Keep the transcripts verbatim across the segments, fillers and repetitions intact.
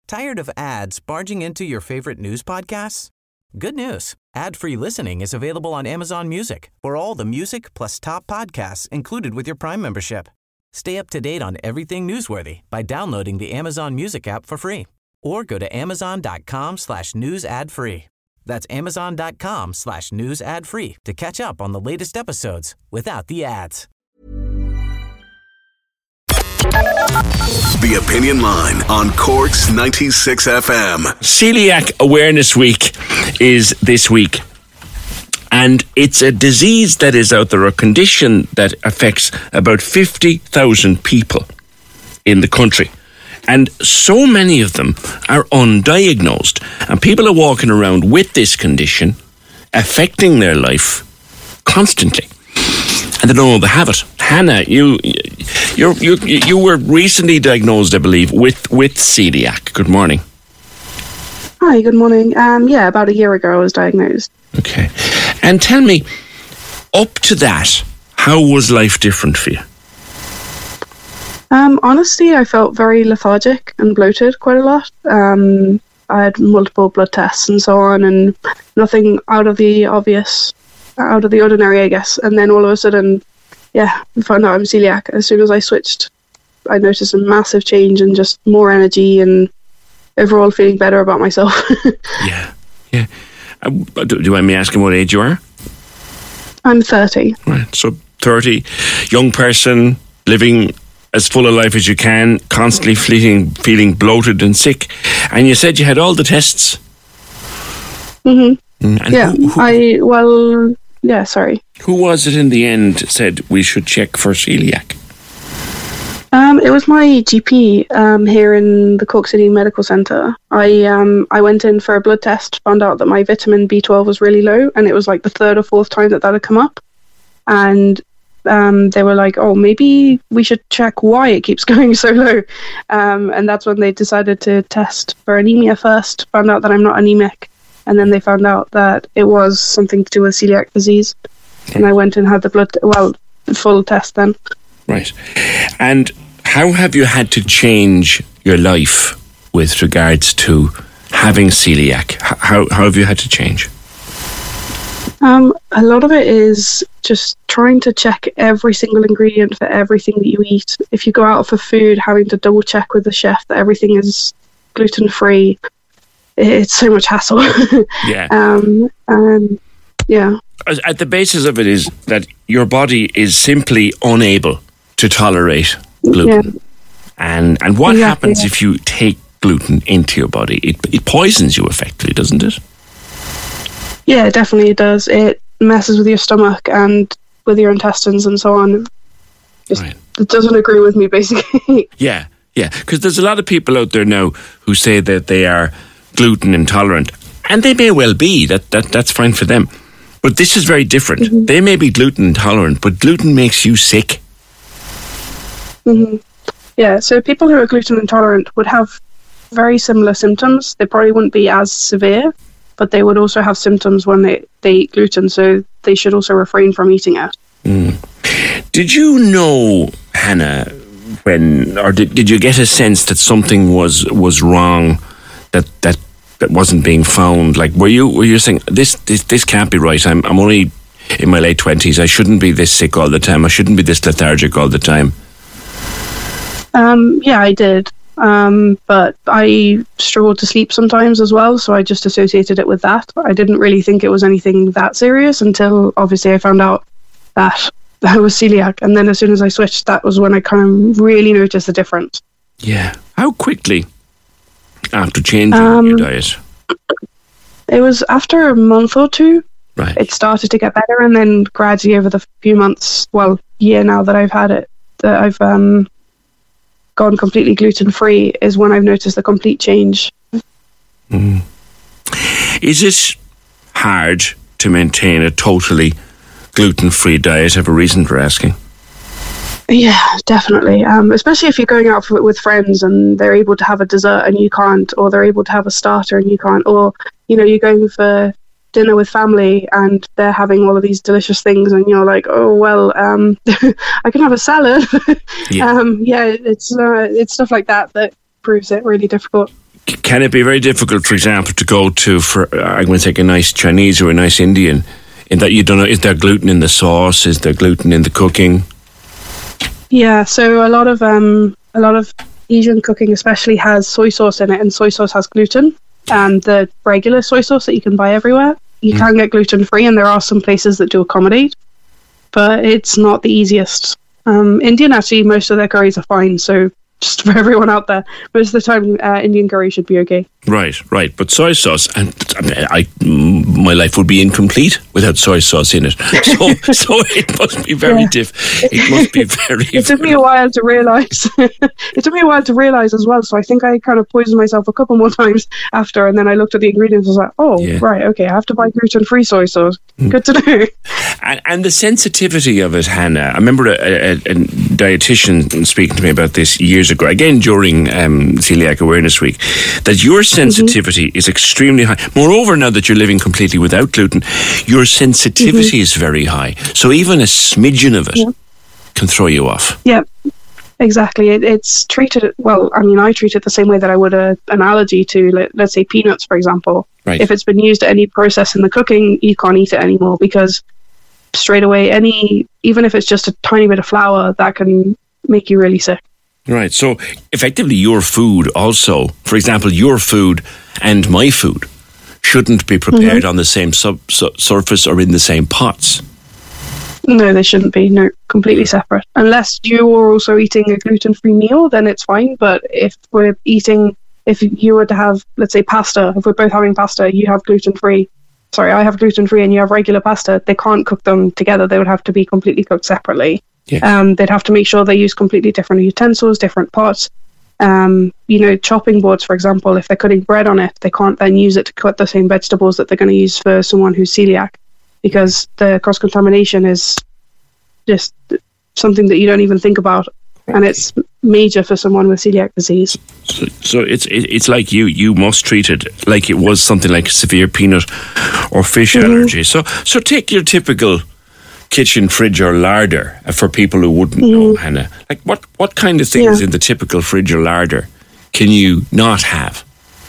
Tired of ads barging into your favorite news podcasts? Good news. Ad-free listening is available on Amazon Music for all the music plus top podcasts included with your Prime membership. Stay up to date on everything newsworthy by downloading the Amazon Music app for free or go to amazon.com slash news ad free. That's amazon.com slash news ad free to catch up on the latest episodes without the ads. The Opinion Line on Cork's ninety-six F M. Celiac Awareness Week is this week. And it's a disease that is out there, a condition that affects about fifty thousand people in the country. And so many of them are undiagnosed. And people are walking around with this condition, affecting their life constantly. And they don't know they have it. Hannah, you you you you were recently diagnosed, I believe, with, with celiac. Good morning. Hi, good morning. Um, yeah, about a year ago I was diagnosed. Okay. And tell me, up to that, how was life different for you? Um, honestly, I felt very lethargic and bloated quite a lot. Um, I had multiple blood tests and so on, and nothing out of the obvious, out of the ordinary, I guess. And then all of a sudden, yeah, I found out I'm celiac. As soon as I switched, I noticed a massive change and just more energy and overall feeling better about myself. yeah, yeah. Uh, do, do you mind me asking what age you are? I'm thirty. Right, so thirty, young person, living as full a life as you can, constantly feeling, feeling bloated and sick. And you said you had all the tests. Mm-hmm. And yeah, who, who, I, well, yeah, sorry. Who was it in the end said we should check for celiac? Um, it was my G P um, here in the Cork City Medical Centre. I um, I went in for a blood test, found out that my vitamin B twelve was really low, and it was like the third or fourth time that that had come up. And um, they were like, oh, maybe we should check why it keeps going so low. Um, and that's when they decided to test for anemia first, found out that I'm not anemic, and then they found out that it was something to do with celiac disease. And I went and had the blood, well, the full test then. Right. And how have you had to change your life with regards to having celiac? How, how have you had to change? Um, a lot of it is just trying to check every single ingredient for everything that you eat. If you go out for food, having to double check with the chef that everything is gluten-free. It's so much hassle. Yeah. um, and yeah. At the basis of it is that your body is simply unable to tolerate gluten. Yeah. And and what exactly, happens yeah. if you take gluten into your body? It it poisons you effectively, doesn't it? Yeah, definitely it does. It messes with your stomach and with your intestines and so on. Just, right. It doesn't agree with me, basically. Yeah, yeah. Because there's a lot of people out there now who say that they are gluten intolerant. And they may well be. That, that That's fine for them. But this is very different. Mm-hmm. They may be gluten intolerant, but gluten makes you sick. Mm-hmm. Yeah, so people who are gluten intolerant would have very similar symptoms. They probably wouldn't be as severe, but they would also have symptoms when they, they eat gluten, so they should also refrain from eating it. Mm. Did you know, Hannah, when, or did, did you get a sense that something was was wrong, that that that wasn't being found? Like, were you were you saying, this this, this can't be right, I'm I'm only in my late twenties, I shouldn't be this sick all the time, I shouldn't be this lethargic all the time? Um, yeah, I did. Um, but I struggled to sleep sometimes as well, so I just associated it with that. I didn't really think it was anything that serious until obviously I found out that I was celiac. And then as soon as I switched, that was when I kind of really noticed the difference. Yeah. How quickly after changing um, your diet? It was after a month or two. Right. It started to get better, and then gradually over the few months, well, year now that I've had it, that I've um, gone completely gluten-free is when I've noticed the complete change. Mm. Is it hard to maintain a totally gluten-free diet? I have a reason for asking. Yeah, definitely. Um, especially if you're going out for, with friends and they're able to have a dessert and you can't, or they're able to have a starter and you can't, or, you know, you're going for dinner with family and they're having all of these delicious things and you're like, oh, well, um, I can have a salad. yeah. Um, yeah, it's uh, it's stuff like that that proves it really difficult. can it be very difficult, for example, to go to, for I'm going to take a nice Chinese or a nice Indian, in that you don't know, is there gluten in the sauce? Is there gluten in the cooking? Yeah, so a lot of um, a lot of Asian cooking especially has soy sauce in it, and soy sauce has gluten. And the regular soy sauce that you can buy everywhere, you mm. can get gluten-free, and there are some places that do accommodate, but it's not the easiest. Um, Indian, actually, most of their curries are fine, so just for everyone out there, most of the time, uh, Indian curry should be okay. Right, right. But soy sauce, and I, I, my life would be incomplete without soy sauce in it. So, so it must be very yeah. diff. It must be very. It took very me a while to realise. It took me a while to realise as well. So I think I kind of poisoned myself a couple more times after, and then I looked at the ingredients and was like, "Oh, yeah. right, okay, I have to buy gluten-free soy sauce." Mm. Good to know. And, and the sensitivity of it, Hannah. I remember a, a, a dietitian speaking to me about this years ago, again during um, Celiac Awareness Week, that your sensitivity mm-hmm. is extremely high. Moreover, now that you're living completely without gluten, your sensitivity mm-hmm. is very high. So even a smidgen of it yeah. can throw you off. Yeah, exactly. It, it's treated, well, I mean, I treat it the same way that I would a, an allergy to, let, let's say, peanuts, for example. Right. If it's been used at any process in the cooking, you can't eat it anymore, because straight away, any, even if it's just a tiny bit of flour, that can make you really sick. Right, so effectively your food also, for example, your food and my food shouldn't be prepared mm-hmm. on the same sub, su- surface or in the same pots. No, they shouldn't be. No, completely separate. Unless you are also eating a gluten-free meal, then it's fine. But if we're eating, if you were to have, let's say, pasta, if we're both having pasta, you have gluten-free, sorry, I have gluten-free and you have regular pasta, they can't cook them together. They would have to be completely cooked separately. Yeah. Um, they'd have to make sure they use completely different utensils, different pots. Um, you know, chopping boards, for example, if they're cutting bread on it, they can't then use it to cut the same vegetables that they're going to use for someone who's celiac, because the cross-contamination is just something that you don't even think about, and it's major for someone with celiac disease. So, so it's it, it's like you you must treat it like it was something like a severe peanut or fish mm-hmm. allergy. So so take your typical kitchen fridge or larder, uh, for people who wouldn't mm. know, Hannah. Like what, what kind of things yeah. in the typical fridge or larder can you not have?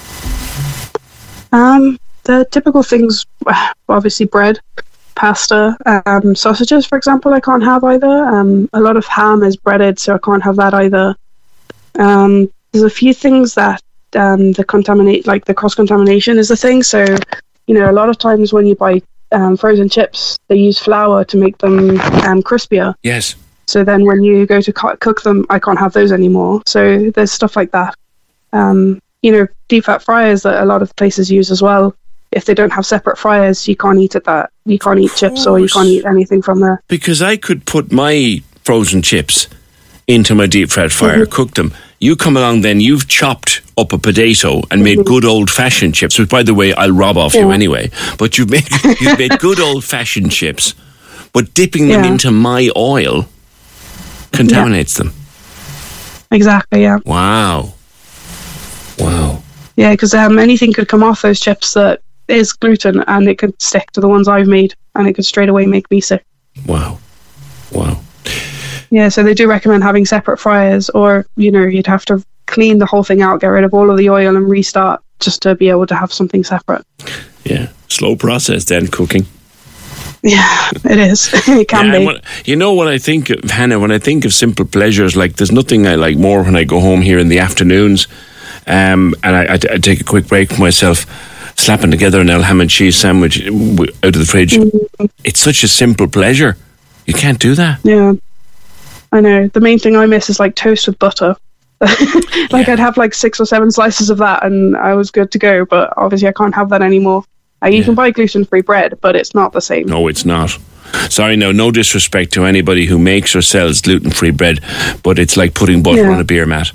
Um, the typical things, obviously bread, pasta, um, sausages, for example, I can't have either. Um, a lot of ham is breaded, so I can't have that either. Um, there's a few things that um, the contaminate, like the cross-contamination is the thing. So, you know, a lot of times when you buy Um, frozen chips, they use flour to make them um, crispier. Yes. So then when you go to co- cook them, I can't have those anymore. So there's stuff like that. Um, you know, deep fat fryers that a lot of places use as well. If they don't have separate fryers, you can't eat it. That you can't eat chips or you can't eat anything from there. Because I could put my frozen chips into my deep fat fryer, mm-hmm. cook them. You come along then, you've chopped up a potato and made mm-hmm. good old-fashioned chips, which, by the way, I'll rob off yeah. you anyway. But you've made, you've made good old-fashioned chips, but dipping them yeah. into my oil contaminates yeah. them. Exactly, yeah. Wow. Wow. Yeah, because um, anything could come off those chips that is gluten, and it could stick to the ones I've made, and it could straight away make me sick. Wow. Wow. Yeah, so they do recommend having separate fryers, or, you know, you'd have to clean the whole thing out, get rid of all of the oil and restart just to be able to have something separate. Yeah, slow process then, cooking. Yeah, it is. It can yeah, be. When, you know what I think of, Hannah, when I think of simple pleasures, like there's nothing I like more when I go home here in the afternoons um, and I, I, I take a quick break for myself, slapping together an El ham and cheese sandwich out of the fridge. Mm-hmm. It's such a simple pleasure. You can't do that. Yeah. I know. The main thing I miss is like toast with butter. like yeah. I'd have like six or seven slices of that and I was good to go, but obviously I can't have that anymore. Uh, you yeah. can buy gluten-free bread, but it's not the same. No, it's not. Sorry, no, no disrespect to anybody who makes or sells gluten-free bread, but it's like putting butter yeah. on a beer mat.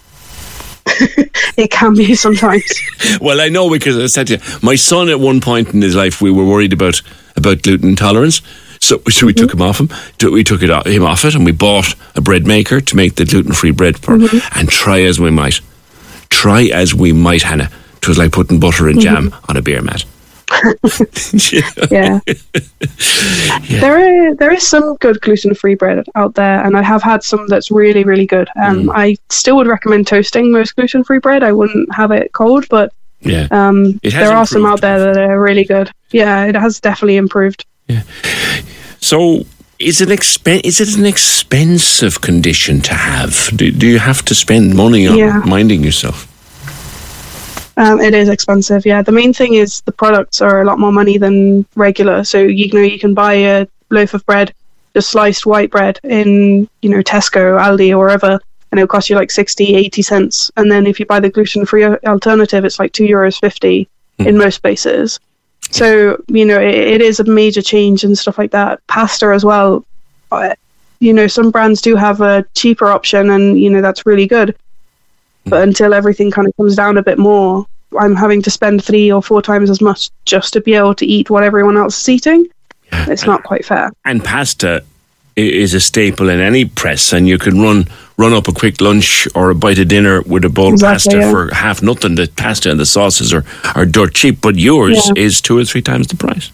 It can be sometimes. Well, I know, because I said to you, my son at one point in his life, we were worried about, about gluten intolerance. So, so we mm-hmm. took him off him. We took it off, him off it, and we bought a bread maker to make the gluten-free bread for. Mm-hmm. And try as we might, try as we might, Hannah, it was like putting butter and jam mm-hmm. on a beer mat. yeah. yeah. There are, there is some good gluten-free bread out there, and I have had some that's really, really good. Um, mm. I still would recommend toasting most gluten-free bread. I wouldn't have it cold, but yeah. um, there are some out there that are really good. Yeah, it has definitely improved. Yeah. So, is it expen- Is it an expensive condition to have? Do, do you have to spend money on yeah. minding yourself? Um, it is expensive, yeah. The main thing is the products are a lot more money than regular. So, you know, you can buy a loaf of bread, just sliced white bread in, you know, Tesco, Aldi or wherever, and it'll cost you like sixty, eighty cents. And then if you buy the gluten-free alternative, it's like two euros fifty mm. in most places. So, you know, it, it is a major change and stuff like that. Pasta as well. Uh, you know, some brands do have a cheaper option and, you know, that's really good. But until everything kind of comes down a bit more, I'm having to spend three or four times as much just to be able to eat what everyone else is eating. Yeah. It's not quite fair. And pasta is a staple in any press, and you can run run up a quick lunch or a bite of dinner with a bowl exactly, of pasta yeah. for half nothing. The pasta and the sauces are, are dirt cheap, but yours yeah. is two or three times the price.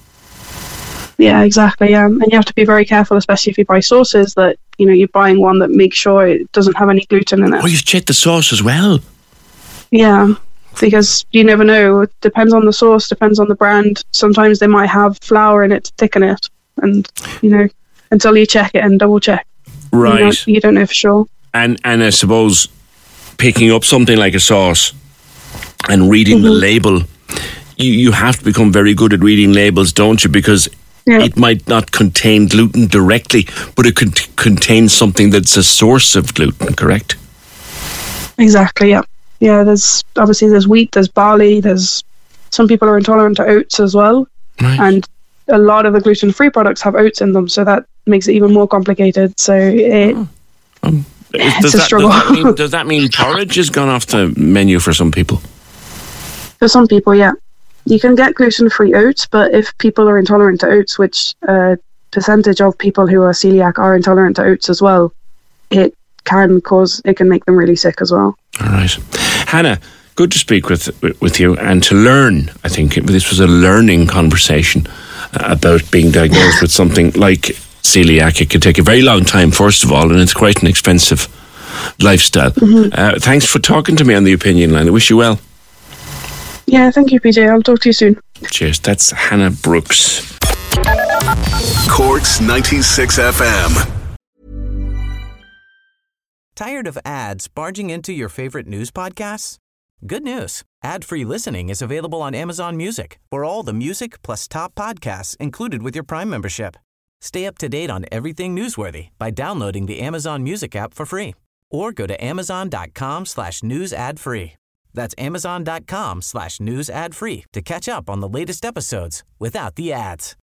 Yeah, exactly. Yeah. And you have to be very careful, especially if you buy sauces, that, you know, you're buying one that makes sure it doesn't have any gluten in it. Oh, you've checked the sauce as well? Yeah, because you never know. It depends on the sauce, depends on the brand. Sometimes they might have flour in it to thicken it. And, you know, until you check it and double check. Right. You, know, you don't know for sure. And, and I suppose picking up something like a sauce and reading mm-hmm. the label, you, you have to become very good at reading labels, don't you? Because yeah. it might not contain gluten directly, but it could contain something that's a source of gluten, correct? Exactly, yeah. Yeah, there's obviously there's wheat, there's barley, there's some people are intolerant to oats as well. Right. And a lot of the gluten-free products have oats in them, so that makes it even more complicated. So it, oh. um, it's does a that, struggle. Does that, mean, does that mean porridge has gone off the menu for some people? For some people, yeah. You can get gluten-free oats, but if people are intolerant to oats, which a percentage of people who are celiac are intolerant to oats as well, it can cause, it can make them really sick as well. All right. Hannah, good to speak with with you and to learn. I think this was a learning conversation about being diagnosed with something like celiac. It can take a very long time, first of all, and it's quite an expensive lifestyle. Mm-hmm. Uh, thanks for talking to me on the opinion line. I wish you well. Yeah, thank you, P J. I'll talk to you soon. Cheers. That's Hannah Brooks. Corks ninety-six F M. Tired of ads barging into your favorite news podcasts? Good news. Ad-free listening is available on Amazon Music for all the music plus top podcasts included with your Prime membership. Stay up to date on everything newsworthy by downloading the Amazon Music app for free or go to amazon.com slash news ad free. That's amazon.com slash news ad free to catch up on the latest episodes without the ads.